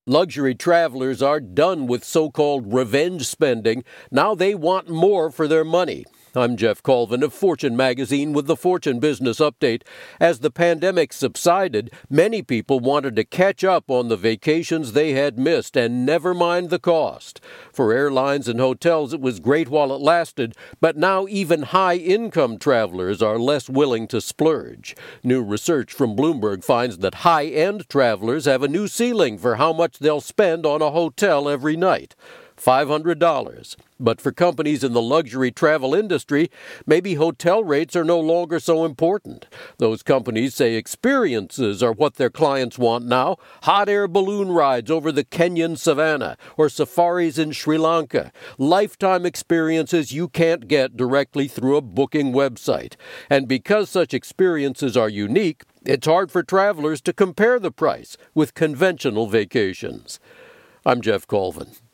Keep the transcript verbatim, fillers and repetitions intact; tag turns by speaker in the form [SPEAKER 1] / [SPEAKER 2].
[SPEAKER 1] Luxury travelers are done with so-called revenge spending. Now they want more for their money. I'm Jeff Colvin of Fortune Magazine with the Fortune Business Update. As the pandemic subsided, many people wanted to catch up on the vacations they had missed and never mind the cost. For airlines and hotels, it was great while it lasted, but now even high-income travelers are less willing to splurge. New research from Bloomberg finds that high-end travelers have a new ceiling for how much they'll spend on a hotel every night. five hundred dollars. But for companies in the luxury travel industry, maybe hotel rates are no longer so important. Those companies say experiences are what their clients want now. Hot air balloon rides over the Kenyan savannah or safaris in Sri Lanka. Lifetime experiences you can't get directly through a booking website. And because such experiences are unique, it's hard for travelers to compare the price with conventional vacations. I'm Jeff Colvin.